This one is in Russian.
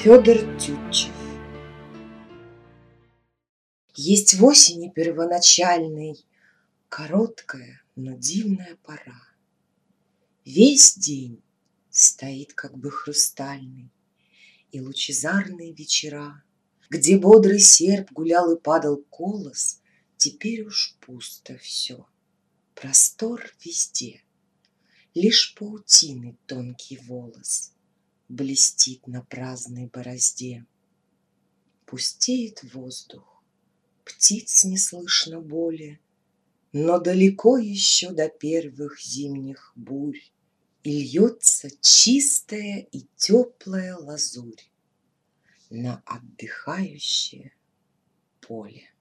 Федор Тютчев. Есть в осени первоначальной короткая, но дивная пора. Весь день стоит как бы хрустальный, и лучезарные вечера, где бодрый серп гулял и падал колос, теперь уж пусто все. Простор везде, лишь паутиный тонкий волос блестит на праздной борозде. Пустеет воздух, птиц не слышно более, но далеко еще до первых зимних бурь, и льется чистая и теплая лазурь на отдыхающее поле.